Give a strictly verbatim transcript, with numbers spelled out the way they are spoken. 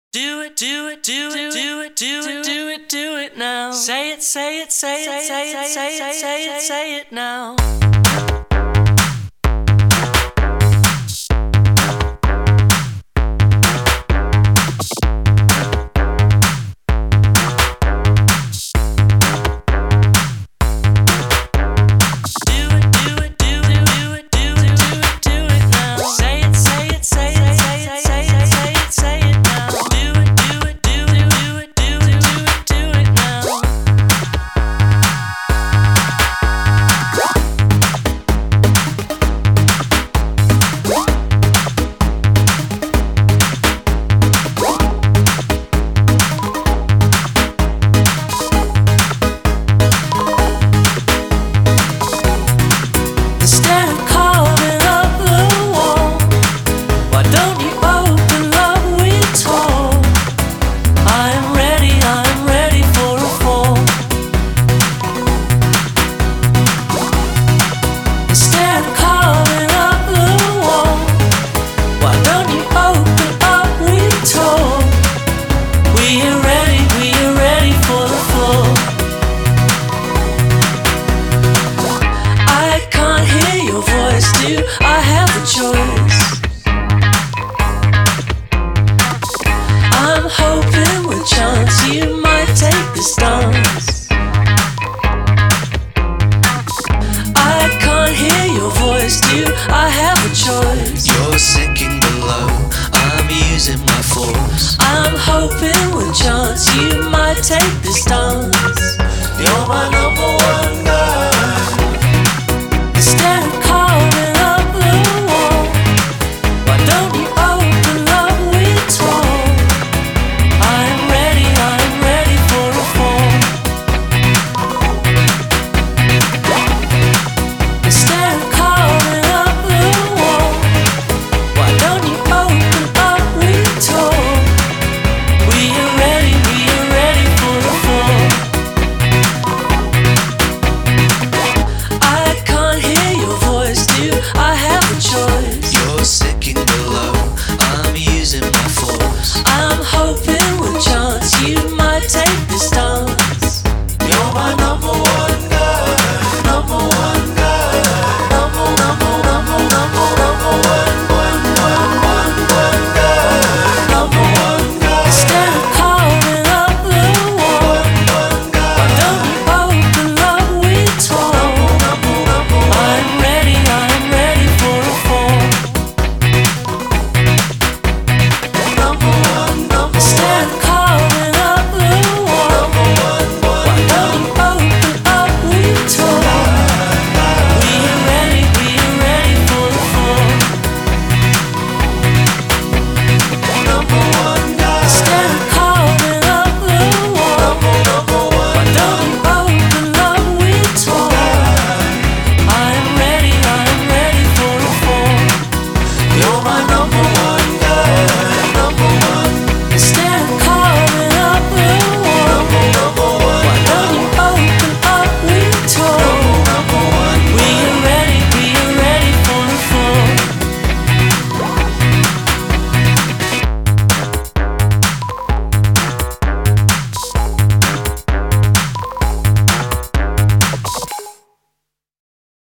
Do it, do it, do it, do it, do it, do it, do it now. Say it, say it, say it, say it, say it, say it, say it now. I have a choice. I'm hoping with chance you might take the stance. I can't hear your voice, do I have a choice? You're sinking below, I'm using my force. I'm hoping with chance you might take the stance. You're my number one